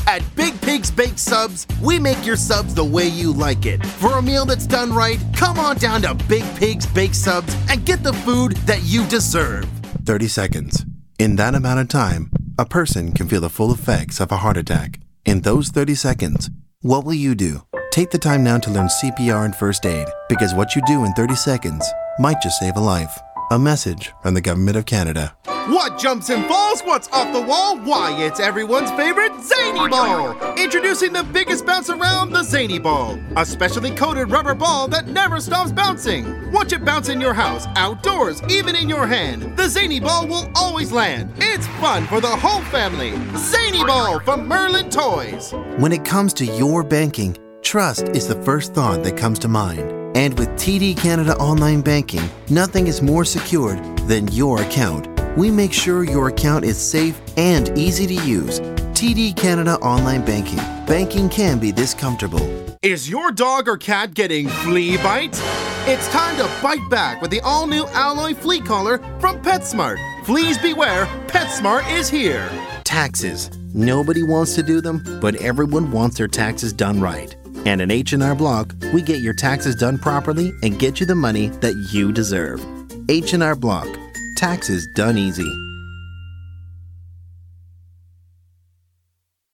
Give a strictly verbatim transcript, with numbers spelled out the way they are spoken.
At Big Pig's Baked Subs, we make your subs the way you like it. For a meal that's done right, come on down to Big Pig's Baked Subs and get the food that you deserve. thirty seconds. In that amount of time, a person can feel the full effects of a heart attack. In those thirty seconds, what will you do? Take the time now to learn C P R and first aid, because what you do in thirty seconds might just save a life. A message from the Government of Canada. What jumps and falls? What's off the wall? Why, it's everyone's favorite Zany Ball! Introducing the biggest bounce around, the Zany Ball. A specially coated rubber ball that never stops bouncing. Watch it bounce in your house, outdoors, even in your hand. The Zany Ball will always land. It's fun for the whole family. Zany Ball from Merlin Toys. When it comes to your banking, trust is the first thought that comes to mind. And with T D Canada Online Banking, nothing is more secured than your account. We make sure your account is safe and easy to use. T D Canada Online Banking. Banking can be this comfortable. Is your dog or cat getting flea bites? It's time to bite back with the all-new Alloy Flea Collar from PetSmart. Fleas beware, PetSmart is here. Taxes. Nobody wants to do them, but everyone wants their taxes done right. And at H and R Block, we get your taxes done properly and get you the money that you deserve. H and R Block. Taxes done easy.